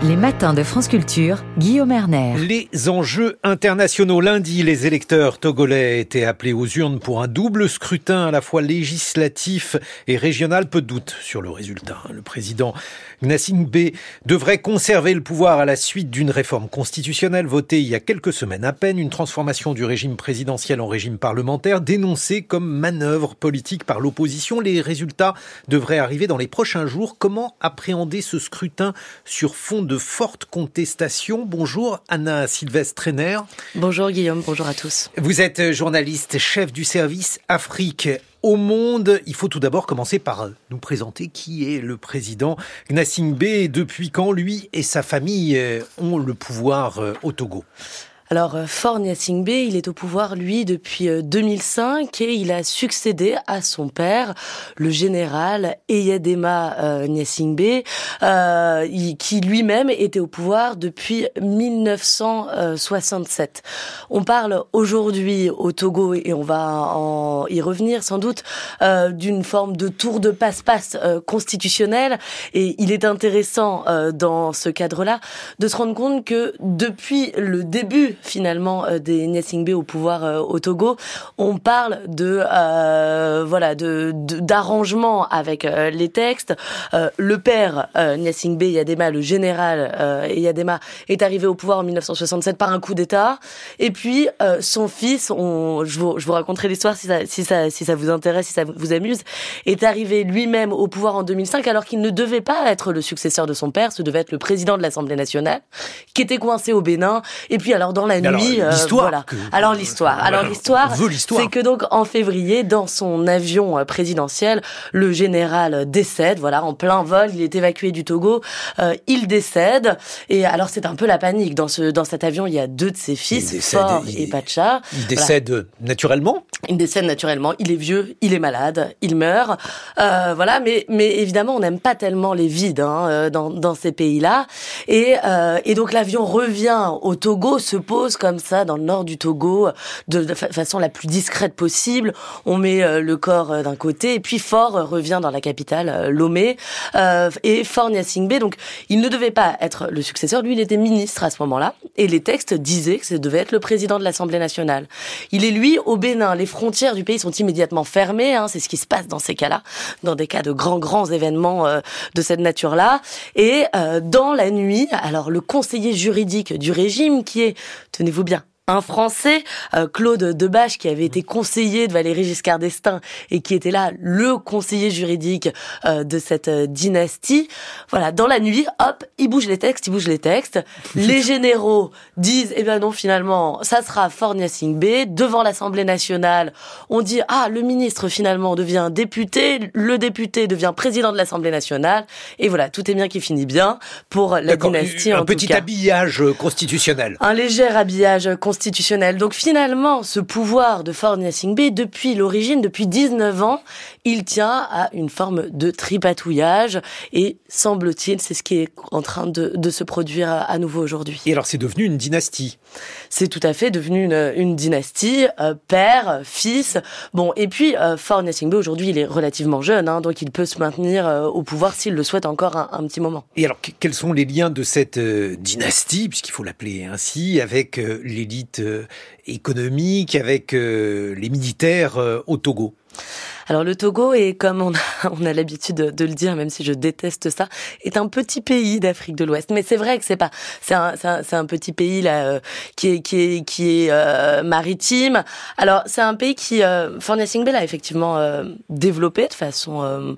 Les matins de France Culture, Guillaume Erner. Les enjeux internationaux. Lundi, les électeurs togolais étaient appelés aux urnes pour un double scrutin à la fois législatif et régional. Peu de doute sur le résultat. Le président Gnassingbé devrait conserver le pouvoir à la suite d'une réforme constitutionnelle votée il y a quelques semaines à peine. Une transformation du régime présidentiel en régime parlementaire dénoncée comme manœuvre politique par l'opposition. Les résultats devraient arriver dans les prochains jours. Comment appréhender ce scrutin sur fond de forte contestation? Bonjour Anna Sylvestre-Trainer. Bonjour Guillaume, bonjour à tous. Vous êtes journaliste, chef du service Afrique au Monde. Il faut tout d'abord commencer par nous présenter qui est le président Gnassingbé et depuis quand lui et sa famille ont le pouvoir au Togo. Alors, Faure Gnassingbé, il est au pouvoir, lui, depuis 2005 et il a succédé à son père, le général Eyadema Gnassingbé, qui lui-même était au pouvoir depuis 1967. On parle aujourd'hui au Togo, et on va y revenir sans doute, d'une forme de tour de passe-passe constitutionnel. Et il est intéressant, dans ce cadre-là, de se rendre compte que depuis le début finalement des Gnassingbé au pouvoir au Togo, on parle d'arrangement avec les textes. Le père Gnassingbé Eyadema, le général Eyadema, est arrivé au pouvoir en 1967 par un coup d'État. Et puis son fils, je vous raconterai l'histoire si ça vous intéresse, si ça vous amuse, est arrivé lui-même au pouvoir en 2005 alors qu'il ne devait pas être le successeur de son père, ce devait être le président de l'Assemblée nationale, qui était coincé au Bénin. Et puis alors dans la nuit, l'histoire. voilà. Alors l'histoire, c'est que donc en février, dans son avion présidentiel, le général décède. Voilà, en plein vol, il est évacué du Togo, il décède. Et alors c'est un peu la panique. Dans cet avion, il y a deux de ses fils, Faure et Pacha. Il décède naturellement. Il décède naturellement. Il est vieux, il est malade, il meurt. Voilà, mais évidemment, on n'aime pas tellement les vides dans ces pays-là. Et donc l'avion revient au Togo, se pose comme ça dans le nord du Togo de façon la plus discrète possible. On met le corps d'un côté et puis Faure revient dans la capitale, Lomé. Et Faure Gnassingbé, donc il ne devait pas être le successeur. Lui, il était ministre à ce moment-là et les textes disaient que ça devait être le président de l'Assemblée nationale. Il est lui au Bénin. Les frontières du pays sont immédiatement fermées. C'est ce qui se passe dans ces cas-là, dans des cas de grands événements de cette nature-là. Et dans la nuit, alors le conseiller juridique du régime qui est, tenez-vous bien, un Français, Claude Debache, qui avait été conseiller de Valéry Giscard d'Estaing et qui était là le conseiller juridique de cette dynastie. Voilà, dans la nuit, hop, il bouge les textes. Les généraux disent, eh ben non, finalement, ça sera Faure Gnassingbé. Devant l'Assemblée nationale, on dit, le ministre finalement devient député, le député devient président de l'Assemblée nationale. Et voilà, tout est bien qui finit bien pour la dynastie en tout cas. Un petit habillage constitutionnel. Un léger habillage constitutionnel. Donc finalement, ce pouvoir de Faure Gnassingbé, depuis l'origine, depuis 19 ans, il tient à une forme de tripatouillage et semble-t-il, c'est ce qui est en train de se produire à nouveau aujourd'hui. Et alors c'est devenu une dynastie. C'est tout à fait devenu une dynastie, père, fils. Bon, et puis Faure Gnassingbé aujourd'hui, il est relativement jeune, donc il peut se maintenir au pouvoir s'il le souhaite encore un petit moment. Et alors quels sont les liens de cette dynastie, puisqu'il faut l'appeler ainsi, avec l'élite économique, avec les militaires au Togo? Alors le Togo est, comme on a l'habitude de le dire, même si je déteste ça, est un petit pays d'Afrique de l'Ouest. Mais c'est vrai que c'est un petit pays là qui est maritime. Alors c'est un pays qui Faure Gnassingbé l'a effectivement développé de façon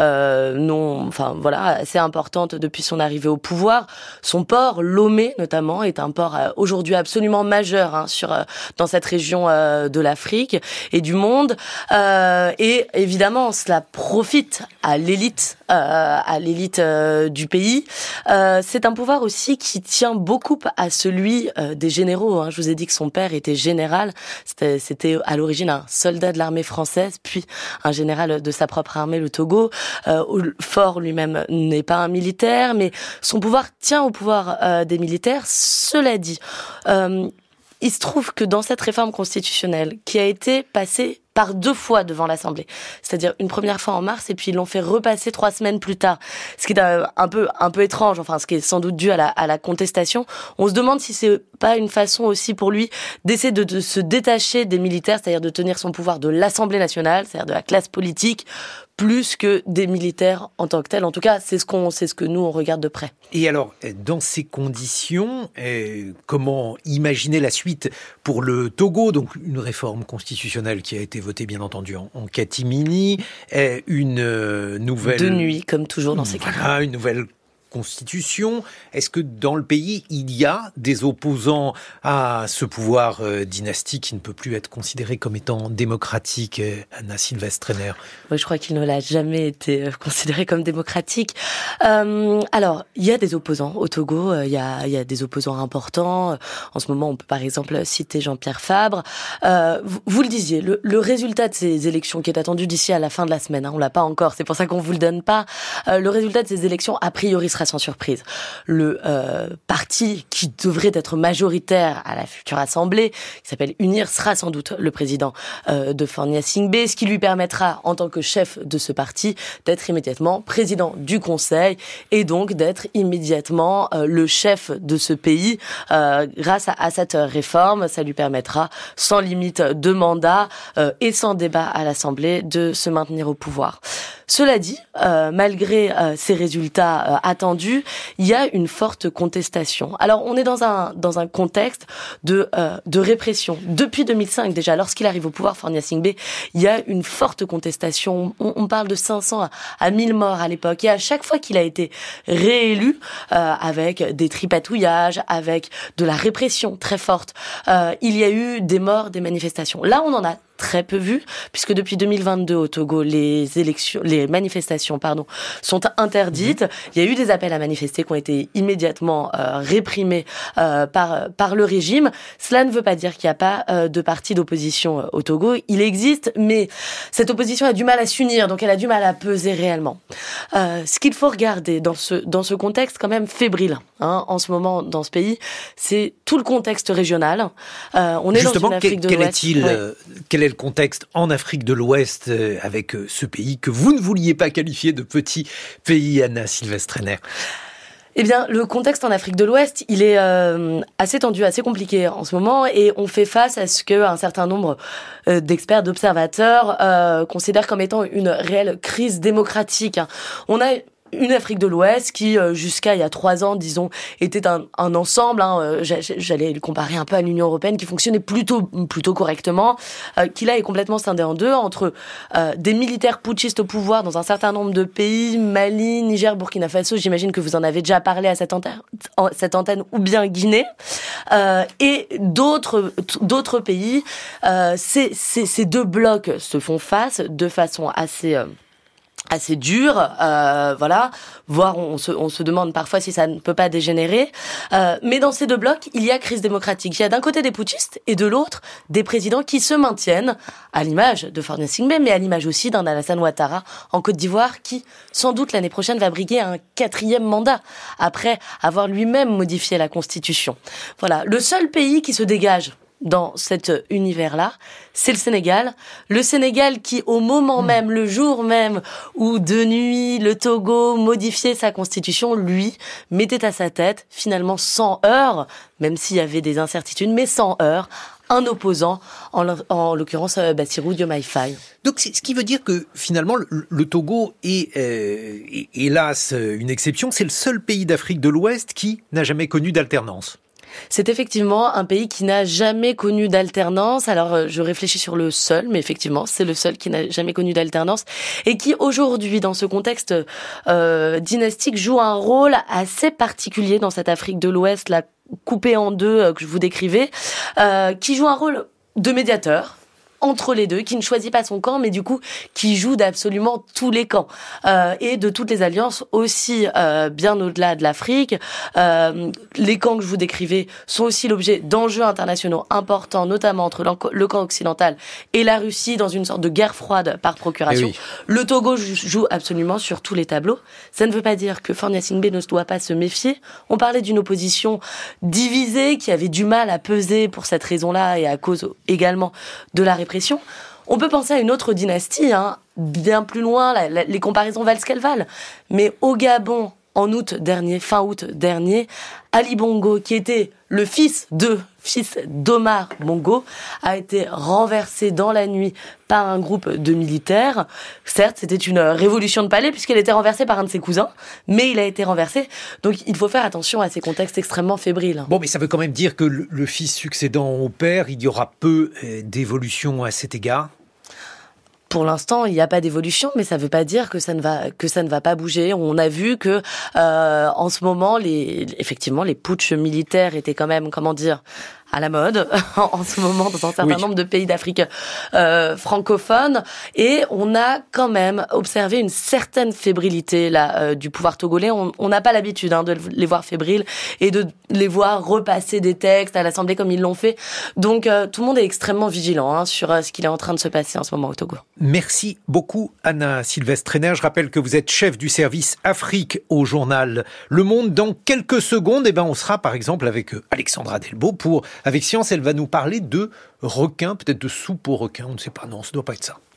assez importante depuis son arrivée au pouvoir. Son port, Lomé notamment, est un port aujourd'hui absolument majeur dans cette région de l'Afrique et du monde. Et évidemment, cela profite à l'élite du pays. C'est un pouvoir aussi qui tient beaucoup à celui des généraux. Je vous ai dit que son père était général. C'était à l'origine un soldat de l'armée française, puis un général de sa propre armée, le Togo. Faure lui-même n'est pas un militaire, mais son pouvoir tient au pouvoir des militaires. Cela dit, il se trouve que dans cette réforme constitutionnelle qui a été passée par 2 fois devant l'Assemblée. C'est-à-dire une première fois en mars et puis ils l'ont fait repasser 3 semaines plus tard. Ce qui est un peu étrange, enfin ce qui est sans doute dû à la contestation. On se demande si c'est pas une façon aussi pour lui d'essayer de se détacher des militaires, c'est-à-dire de tenir son pouvoir de l'Assemblée nationale, c'est-à-dire de la classe politique, plus que des militaires en tant que tels. En tout cas, c'est ce que nous, on regarde de près. Et alors, dans ces conditions, comment imaginer la suite pour le Togo? Donc, une réforme constitutionnelle qui a été votée, bien entendu, en catimini, une nouvelle... De nuit, comme toujours dans ces cas. Voilà, une nouvelle constitution. Est-ce que dans le pays, il y a des opposants à ce pouvoir dynastique qui ne peut plus être considéré comme étant démocratique, Anna Silvestrener? Oui, je crois qu'il ne l'a jamais été considéré comme démocratique. Alors, il y a des opposants au Togo, il y a des opposants importants. En ce moment, on peut par exemple citer Jean-Pierre Fabre. Vous le disiez, le résultat de ces élections qui est attendu d'ici à la fin de la semaine, on l'a pas encore, c'est pour ça qu'on vous le donne pas. Le résultat de ces élections, a priori, sera sans surprise. Le parti qui devrait être majoritaire à la future Assemblée, qui s'appelle UNIR, sera sans doute le président de Faure Gnassingbé, ce qui lui permettra, en tant que chef de ce parti, d'être immédiatement président du Conseil et donc d'être immédiatement le chef de ce pays. Grâce à cette réforme, ça lui permettra, sans limite de mandat et sans débat à l'Assemblée, de se maintenir au pouvoir. Cela dit, malgré ces résultats attendus, il y a une forte contestation. Alors, on est dans un contexte de répression. Depuis 2005, déjà, lorsqu'il arrive au pouvoir, Faure Gnassingbé, il y a une forte contestation. On parle de 500 à 1000 morts à l'époque. Et à chaque fois qu'il a été réélu, avec des tripatouillages, avec de la répression très forte, il y a eu des morts, des manifestations. Là, on en a très peu vu, puisque depuis 2022 au Togo, les manifestations, sont interdites. Il y a eu des appels à manifester qui ont été immédiatement réprimés par le régime. Cela ne veut pas dire qu'il n'y a pas de parti d'opposition au Togo. Il existe, mais cette opposition a du mal à s'unir, donc elle a du mal à peser réellement. Ce qu'il faut regarder dans ce contexte quand même fébrile, en ce moment dans ce pays, c'est tout le contexte régional. On est justement, dans une Afrique de l'Ouest. Quel est le contexte en Afrique de l'Ouest avec ce pays que vous ne vouliez pas qualifier de petit pays, Anna Silvestrener? Eh bien, le contexte en Afrique de l'Ouest, il est assez tendu, assez compliqué en ce moment, et on fait face à ce qu'un certain nombre d'experts, d'observateurs considèrent comme étant une réelle crise démocratique. On a une Afrique de l'Ouest qui, jusqu'à il y a 3 ans, disons, était un ensemble. J'allais le comparer un peu à l'Union européenne, qui fonctionnait plutôt correctement, qui là est complètement scindé en deux entre des militaires putschistes au pouvoir dans un certain nombre de pays, Mali, Niger, Burkina Faso. J'imagine que vous en avez déjà parlé à cette antenne, ou bien Guinée, et d'autres pays. Ces 2 blocs se font face de façon assez dur, voire on se demande parfois si ça ne peut pas dégénérer. Mais dans ces 2 blocs, il y a crise démocratique. Il y a d'un côté des putschistes et de l'autre des présidents qui se maintiennent, à l'image de Faure Gnassingbé, mais à l'image aussi d'un Alassane Ouattara en Côte d'Ivoire, qui sans doute l'année prochaine va briguer un 4e mandat après avoir lui-même modifié la Constitution. Voilà, le seul pays qui se dégage dans cet univers-là, c'est le Sénégal. Le Sénégal qui, au moment même, le jour même où de nuit le Togo modifiait sa constitution, lui, mettait à sa tête, finalement sans heurts, même s'il y avait des incertitudes, mais sans heurts, un opposant, en l'occurrence Bassirou Diomaye Faye. Donc, ce qui veut dire que finalement, le Togo est hélas une exception. C'est le seul pays d'Afrique de l'Ouest qui n'a jamais connu d'alternance. C'est effectivement un pays qui n'a jamais connu d'alternance. Alors, je réfléchis sur le seul, mais effectivement, c'est le seul qui n'a jamais connu d'alternance et qui, aujourd'hui, dans ce contexte dynastique, joue un rôle assez particulier dans cette Afrique de l'Ouest, là, coupée en 2, que je vous décrivais, qui joue un rôle de médiateur entre les deux, qui ne choisit pas son camp, mais du coup, qui joue d'absolument tous les camps, et de toutes les alliances aussi, bien au-delà de l'Afrique. Les camps que je vous décrivais sont aussi l'objet d'enjeux internationaux importants, notamment entre le camp occidental et la Russie, dans une sorte de guerre froide par procuration. Oui. Le Togo joue absolument sur tous les tableaux. Ça ne veut pas dire que Faure Gnassingbé ne doit pas se méfier. On parlait d'une opposition divisée, qui avait du mal à peser pour cette raison-là, et à cause également de la répression. On peut penser à une autre dynastie, bien plus loin, les comparaisons valent ce qu'elles valent. Mais au Gabon, fin août dernier, Ali Bongo, qui était le fils d'Omar Bongo, a été renversé dans la nuit par un groupe de militaires. Certes, c'était une révolution de palais puisqu'elle était renversée par un de ses cousins, mais il a été renversé. Donc il faut faire attention à ces contextes extrêmement fébriles. Bon, mais ça veut quand même dire que le fils succédant au père, il y aura peu d'évolution à cet égard. Pour l'instant, il n'y a pas d'évolution, mais ça ne veut pas dire que ça ne va pas bouger. On a vu que en ce moment, effectivement, les putschs militaires étaient quand même, à la mode en ce moment dans un certain nombre de pays d'Afrique francophones, et on a quand même observé une certaine fébrilité du pouvoir togolais. On n'a pas l'habitude de les voir fébriles et de les voir repasser des textes à l'Assemblée comme ils l'ont fait. Donc tout le monde est extrêmement vigilant sur ce qu'il est en train de se passer en ce moment au Togo. Merci beaucoup Anna Sylvestre-Hénin. Je rappelle que vous êtes chef du service Afrique au journal Le Monde. Dans quelques secondes, on sera par exemple avec Alexandra Delbo avec Science. Elle va nous parler de requins, peut-être de soupe aux requins, on ne sait pas, non, ça ne doit pas être ça.